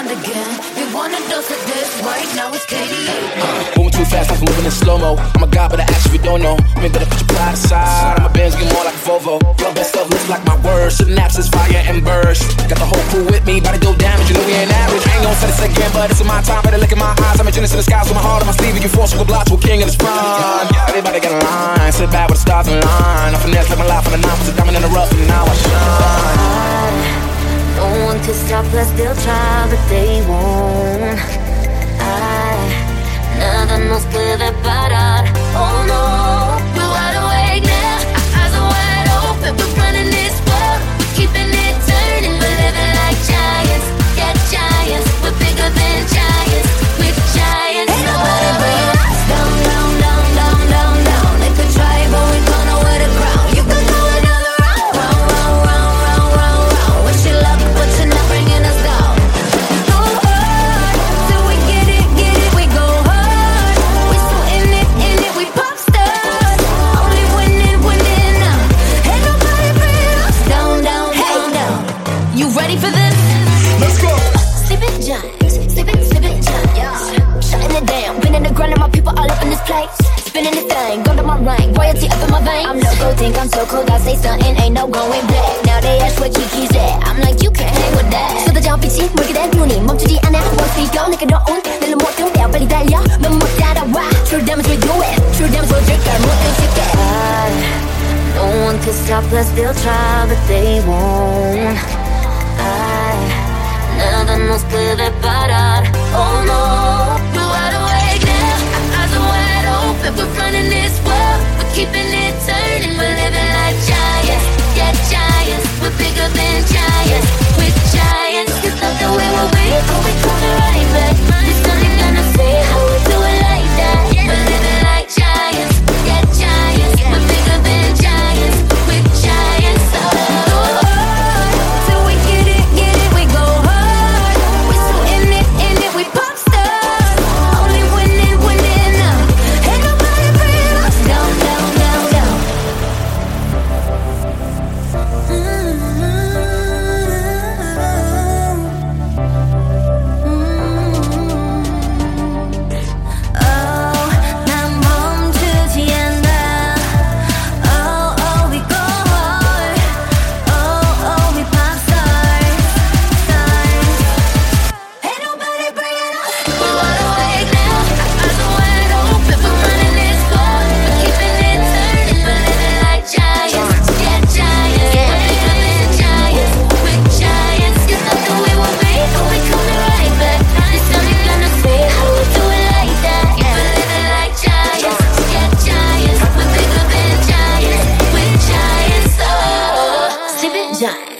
mind again. You want a dose of this right now? It's KD8. Moving too fast, like I'm moving in slow-mo. I'm a god, but I actually don't know. I mean, better put your pride aside. I'm a Benz, get more like a Volvo. Your best stuff looks like my words. Synapses, fire, and burst. Got the whole crew with me, body do damage. You know we ain't average. I ain't gon' say this again, but it's in my time. Better look in my eyes. I'm a genius in the skies with my heart on my sleeve. And you force with a block to a king in his prime. Everybody got a line. Sit back with the stars in line. I finesse like my life on the nine. Was a diamond in the rough, and now I shine. No one can stop us, they'll try, but they won't. Nada nos puede parar. Oh no, we're wide awake now. Our eyes are wide open. We're running this world, we're keeping it turning. We're living like giants, yeah, giants. We're bigger than giants, we're giants. Ain't nobody bringing us down, down, down, down, down, down. They could try, but we don't know where to ground. You could go another round, round, round, round, round, round, round. Wish you luck, but you're not bringing us down. Go hard, till we get it, we go hard. We so in it, we pop stars. Only winning now. Ain't nobody bringing us down, down, down, down. You ready for this? Let's go. Sleeping giants, sleeping giants. Shutting it down, been in the grind, and my people all up in this place. Spinning the thing, go to my rank, royalty up in my veins. I'm loco, think I'm so cold, I say something, ain't no going back. Now they ask where Kiki's at, I'm like, you can't hang with that. 쏟아져 빛이 물게 된 눈이 멈추지 않아. Once we go, 내가 넣은 내일은 못 tum겨 빨리 달려, 넌 못 따라와. True damage we do it, true damage we'll drink our 모든 쉽게. No one can stop us, they'll try, but they won't. Nada nos puede parar. Oh no, we're wide awake now. Our eyes are wide open. We're running this world, we're keeping it turning. We're living like giants, yeah, giants. We're bigger than giants, we're giants. You thought that we were weak, but we coming right back. There's nothing gonna say how we do it like that. We're living like giants, yeah, giants. We're bigger than giants, we're giants. Go hard, till we get it, we go hard. We so in it, we pop stars. Only winning now. Ain't nobody bringing us down, down, down, down. Oh, 난 멈추지 않아. Oh, we go hard. Oh, we pop stars, stars. Ain't nobody bringing us. We're wide awake now. Our eyes are wide open. We're running this world, we're keeping it turning. We're living like giants, yeah, giants. We're bigger than giants, we're giants. You thought that we were weak, but we coming right back. There's nothing gonna say how we do it like that. We're living like giants, yeah, giants. We're bigger than giants, we're giants. Oh, sleeping giants.